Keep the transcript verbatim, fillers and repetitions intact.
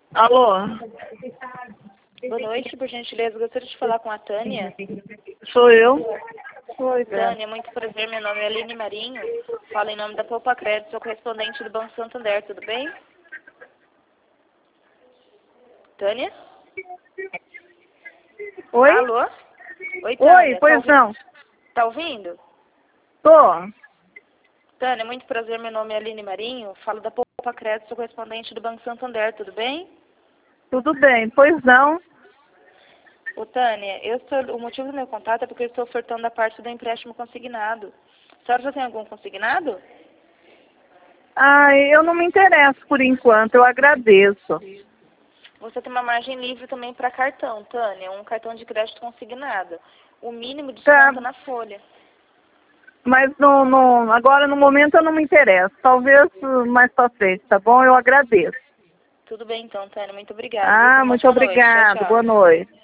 Alô? Boa noite, por gentileza. Gostaria de falar com a Tânia. Sou eu? Oi, Tânia, muito prazer. Meu nome é Aline Marinho. Falo em nome da Poupa Crédito, sou correspondente do Banco Santander. Tudo bem? Tânia? Oi? Alô? Oi, Tânia. Oi, pois tá não. Tá ouvindo? Tô. Tânia, muito prazer. Meu nome é Aline Marinho. Falo da Poupa Crédito, sou correspondente do Banco Santander. Tudo bem? Tudo bem, pois não. Ô, Tânia, eu estou, o motivo do meu contato é porque eu estou ofertando a parte do empréstimo consignado. A senhora já tem algum consignado? Ai, eu não me interesso por enquanto, eu agradeço. Você tem uma margem livre também para cartão, Tânia, um cartão de crédito consignado. O mínimo Tá. desconta na folha. Mas no, no, agora no momento eu não me interesso. Talvez uh, mais pra frente, tá bom? Eu agradeço. Tudo bem então, Tânia. Muito obrigada. Viu? Ah, Tenha uma muito boa noite. Tchau, obrigado. tchau. Boa noite.